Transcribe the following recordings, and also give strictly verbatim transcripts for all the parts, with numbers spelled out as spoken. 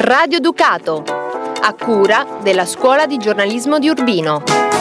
Radio Ducato, a cura della Scuola di Giornalismo di Urbino.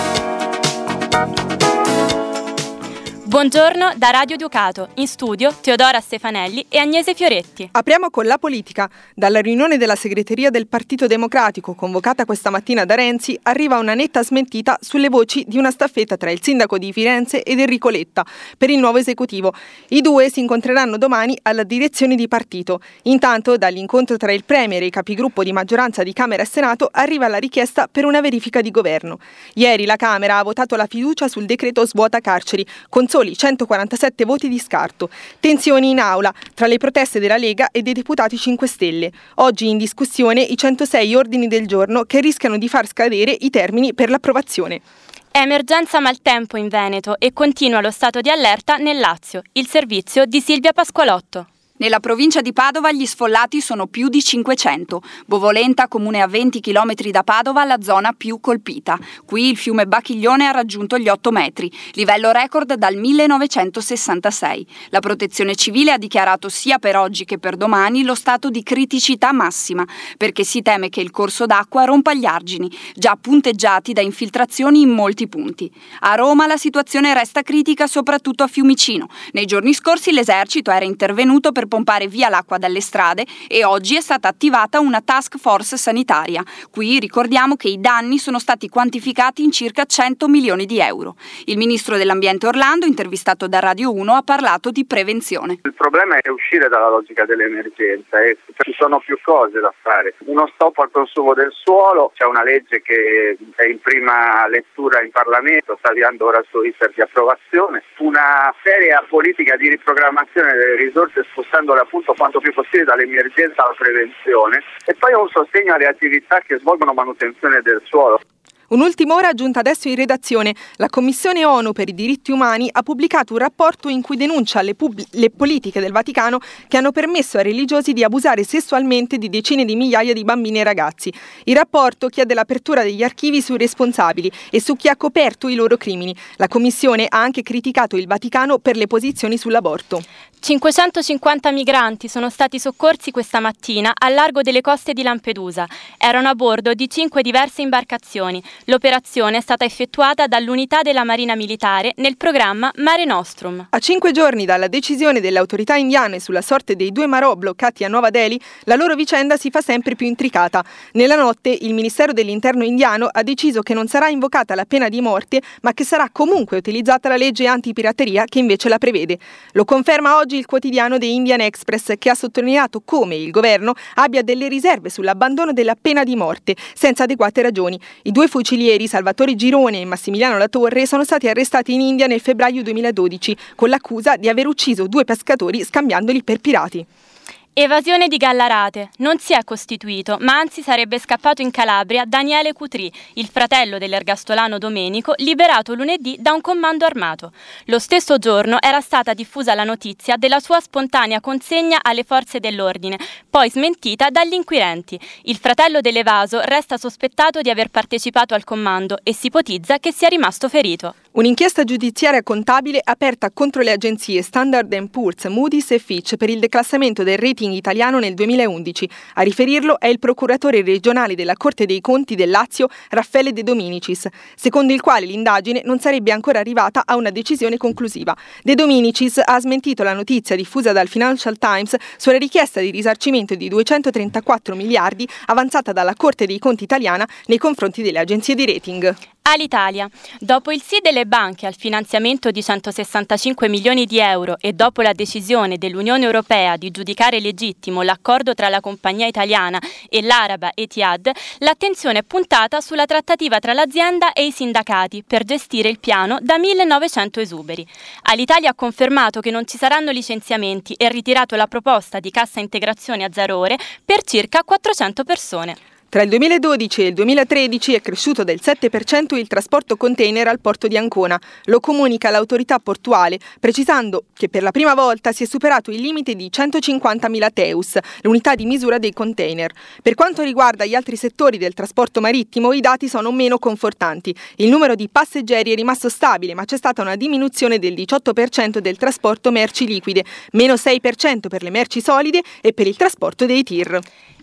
Buongiorno da Radio Ducato, in studio Teodora Stefanelli e Agnese Fioretti. Apriamo con la politica. Dalla riunione della segreteria del Partito Democratico convocata questa mattina da Renzi arriva una netta smentita sulle voci di una staffetta tra il sindaco di Firenze ed Enrico Letta per il nuovo esecutivo. I due si incontreranno domani alla direzione di partito. Intanto dall'incontro tra il Premier e i capigruppo di maggioranza di Camera e Senato arriva la richiesta per una verifica di governo. Ieri la Camera ha votato la fiducia sul decreto svuota carceri con soli centoquarantasette voti di scarto. Tensioni in aula tra le proteste della Lega e dei deputati cinque Stelle. Oggi in discussione i centosei ordini del giorno che rischiano di far scadere i termini per l'approvazione. È emergenza maltempo in Veneto e continua lo stato di allerta nel Lazio. Il servizio di Silvia Pasqualotto. Nella provincia di Padova gli sfollati sono più di cinquecento. Bovolenta, comune a venti chilometri da Padova, la zona più colpita. Qui il fiume Bacchiglione ha raggiunto gli otto metri, livello record dal millenovecentosessantasei. La Protezione Civile ha dichiarato sia per oggi che per domani lo stato di criticità massima, perché si teme che il corso d'acqua rompa gli argini, già punteggiati da infiltrazioni in molti punti. A Roma la situazione resta critica soprattutto a Fiumicino. Nei giorni scorsi l'esercito era intervenuto per pompare via l'acqua dalle strade e oggi è stata attivata una task force sanitaria. Qui ricordiamo che i danni sono stati quantificati in circa cento milioni di euro. Il ministro dell'Ambiente Orlando, intervistato da Radio uno, ha parlato di prevenzione. Il problema è uscire dalla logica dell'emergenza e ci sono più cose da fare. Uno stop al consumo del suolo, c'è una legge che è in prima lettura in Parlamento, sta avviando ora il suo iter di approvazione, una seria politica di riprogrammazione delle risorse spostandole appunto quanto più possibile dall'emergenza alla prevenzione e poi un sostegno alle attività che svolgono manutenzione del suolo. Un'ultima ora giunta adesso in redazione. La Commissione ONU per i diritti umani ha pubblicato un rapporto in cui denuncia le, pub- le politiche del Vaticano che hanno permesso ai religiosi di abusare sessualmente di decine di migliaia di bambini e ragazzi. Il rapporto chiede l'apertura degli archivi sui responsabili e su chi ha coperto i loro crimini. La Commissione ha anche criticato il Vaticano per le posizioni sull'aborto. cinquecentocinquanta migranti sono stati soccorsi questa mattina al largo delle coste di Lampedusa. Erano a bordo di cinque diverse imbarcazioni. L'operazione è stata effettuata dall'unità della Marina Militare nel programma Mare Nostrum. A cinque giorni dalla decisione delle autorità indiane sulla sorte dei due marò bloccati a Nuova Delhi, la loro vicenda si fa sempre più intricata. Nella notte il Ministero dell'Interno indiano ha deciso che non sarà invocata la pena di morte, ma che sarà comunque utilizzata la legge antipirateria che invece la prevede. Lo conferma oggi il quotidiano The Indian Express, che ha sottolineato come il governo abbia delle riserve sull'abbandono della pena di morte, senza adeguate ragioni. I due fucilieri Salvatore Girone e Massimiliano Latorre sono stati arrestati in India nel febbraio duemiladodici con l'accusa di aver ucciso due pescatori scambiandoli per pirati. Evasione di Gallarate. Non si è costituito, ma anzi sarebbe scappato in Calabria Daniele Cutri, il fratello dell'ergastolano Domenico, liberato lunedì da un comando armato. Lo stesso giorno era stata diffusa la notizia della sua spontanea consegna alle forze dell'ordine, poi smentita dagli inquirenti. Il fratello dell'evaso resta sospettato di aver partecipato al comando e si ipotizza che sia rimasto ferito. Un'inchiesta giudiziaria contabile aperta contro le agenzie Standard and Poor's, Moody's e Fitch per il declassamento del rating italiano nel duemilaundici. A riferirlo è il procuratore regionale della Corte dei Conti del Lazio, Raffaele De Dominicis, secondo il quale l'indagine non sarebbe ancora arrivata a una decisione conclusiva. De Dominicis ha smentito la notizia diffusa dal Financial Times sulla richiesta di risarcimento di duecentotrentaquattro miliardi avanzata dalla Corte dei Conti italiana nei confronti delle agenzie di rating. All'Italia. Dopo il sì delle banche al finanziamento di centosessantacinque milioni di euro e dopo la decisione dell'Unione Europea di giudicare legittimo l'accordo tra la compagnia italiana e l'araba Etihad, l'attenzione è puntata sulla trattativa tra l'azienda e i sindacati per gestire il piano da millenovecento esuberi. All'Italia ha confermato che non ci saranno licenziamenti e ha ritirato la proposta di cassa integrazione a zero ore per circa quattrocento persone. Tra il duemiladodici e il duemilatredici è cresciuto del sette per cento il trasporto container al porto di Ancona. Lo comunica l'autorità portuale, precisando che per la prima volta si è superato il limite di centocinquantamila TEUs, l'unità di misura dei container. Per quanto riguarda gli altri settori del trasporto marittimo, i dati sono meno confortanti. Il numero di passeggeri è rimasto stabile, ma c'è stata una diminuzione del diciotto per cento del trasporto merci liquide, meno sei per cento per le merci solide e per il trasporto dei tir.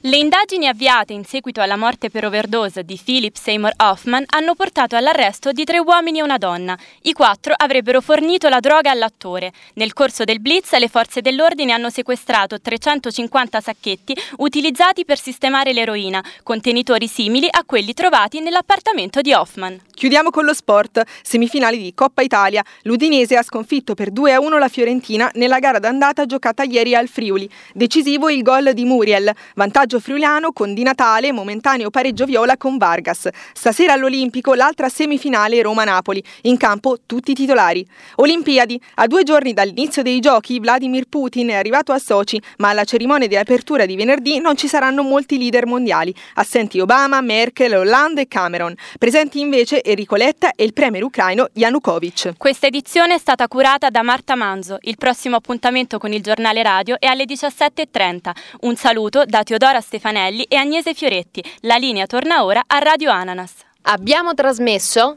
Le indagini avviate in seguito alla morte per overdose di Philip Seymour Hoffman hanno portato all'arresto di tre uomini e una donna. I quattro avrebbero fornito la droga all'attore. Nel corso del blitz le forze dell'ordine hanno sequestrato trecentocinquanta sacchetti utilizzati per sistemare l'eroina, contenitori simili a quelli trovati nell'appartamento di Hoffman. Chiudiamo con lo sport. Semifinali di Coppa Italia. L'Udinese ha sconfitto per due a uno la Fiorentina nella gara d'andata giocata ieri al Friuli. Decisivo il gol di Muriel. Vantaggio friulano con Di Natale, momentaneo pareggio viola con Vargas. Stasera all'Olimpico l'altra semifinale Roma-Napoli. In campo tutti i titolari. Olimpiadi. A due giorni dall'inizio dei giochi Vladimir Putin è arrivato a Sochi, ma alla cerimonia di apertura di venerdì non ci saranno molti leader mondiali. Assenti Obama, Merkel, Hollande e Cameron. Presenti invece Enrico Letta e il premier ucraino Yanukovych. Questa edizione è stata curata da Marta Manzo. Il prossimo appuntamento con il giornale radio è alle diciassette e trenta. Un saluto da Teodora Stefanelli e Agnese Fioretti. La linea torna ora a Radio Ananas. Abbiamo trasmesso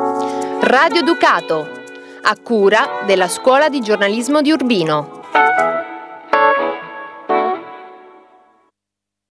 Radio Ducato, a cura della Scuola di Giornalismo di Urbino.